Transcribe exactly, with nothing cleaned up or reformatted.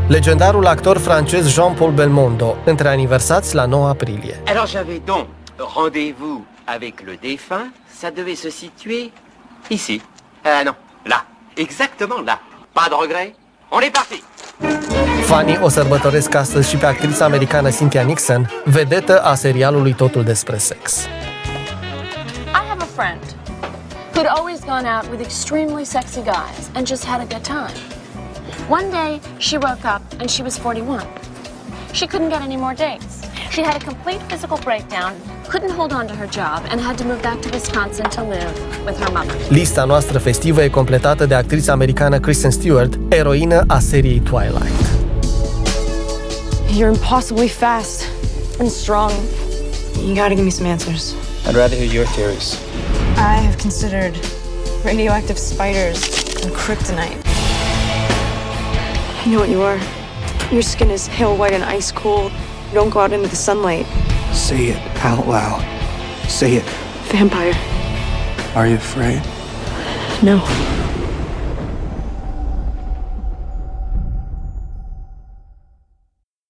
Legendarul actor francez Jean-Paul Belmondo, între aniversați la nouă aprilie. Alors j'avais donc rendez-vous avec le défunt, ça devait se situer ici. Ah non, là, exactement là. Pas de regret, on est parti. Fanii o sărbătoresc astăzi și pe actrița americană Cynthia Nixon, vedetă a serialului Totul despre sex. I have a friend who'd always gone out with extremely sexy guys and just had a good time. One day, she woke up and she was forty-one. She couldn't get any more dates. She had a complete physical breakdown, couldn't hold on to her job, and had to move back to Wisconsin to live with her mother. Lista noastră festivă e completată de actrița americană Kristen Stewart, eroină a seriei Twilight. You're impossibly fast and strong. You gotta give me some answers. I'd rather hear your theories. I have considered radioactive spiders and kryptonite. I know what you are. Your skin is pale white and ice cold. You don't go out into the sunlight. Say it out loud. Say it. Vampire. Are you afraid? No.